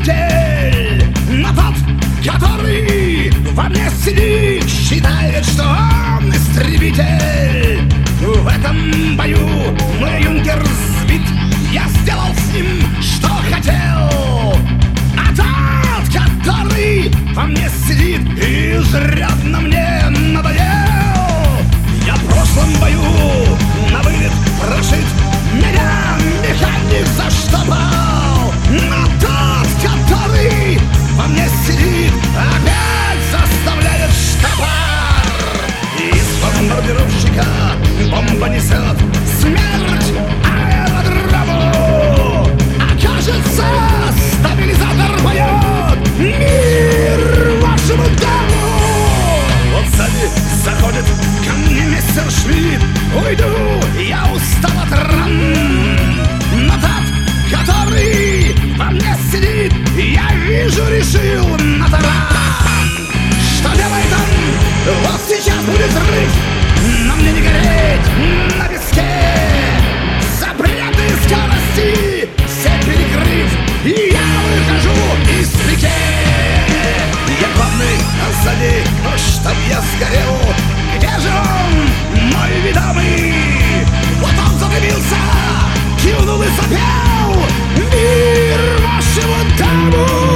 истребитель. Но тот, который во мне сидит, считает, что он истребитель. В этом бою мой юнкер сбит, я сделал с ним, что хотел. А тот, который во мне сидит, изрядно мне надоел. Я в прошлом бою на вылет прошит, меня механик заштопал. Но тот, который во мне сидит, опять заставляет штопор. Из бомбардировщика бомба несет смерть аэродрому. Окажется, стабилизатор поет мир вашему дому. Вот сзади заходит ко мне мистер Шмидт. Уйду, я устал от ран. Но тот, который во мне сидит, я вижу, решил на таран. Что делает он? Вот сейчас будет взрыв. Но мне не гореть на песке. Запреты скорости все перекрыв, и я выхожу из пике. Я главный, а сзади, но чтоб я сгорел. Где же он, мой ведомый? Вот он задымился, кивнул и запел мир вашему дому.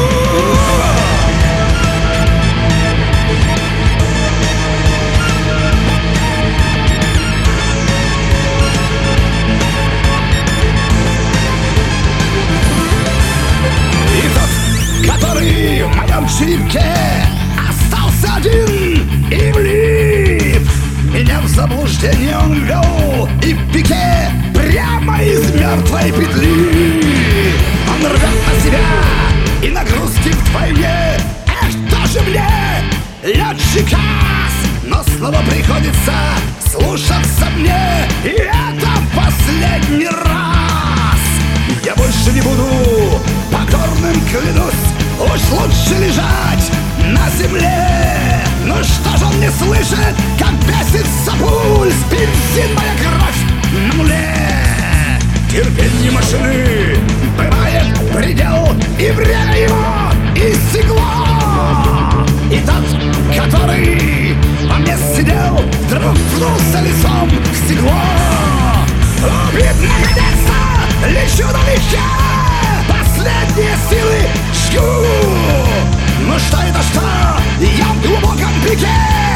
Который в моем черепке остался один и влип. Меня в заблуждение он вел, и в пике прямо из мертвой петли. Он рвет на себя, и нагрузки вдвойне. Эх, тоже мне, летчикас, но снова приходится слушаться мне, и это последний раз. Я больше не буду покорным, клянусь. Уж лучше лежать на земле. Ну что ж он не слышит, как бесится пульс? Бензин, моя кровь на нуле. Терпение машины бывает предел, и время его истекло. И тот, который во мне сидел, вдруг ткнулся лицом в стекло. Убит наконец-то, лечу налегке. Последние силы жгу. Ну что это что? Я в глубоком пике.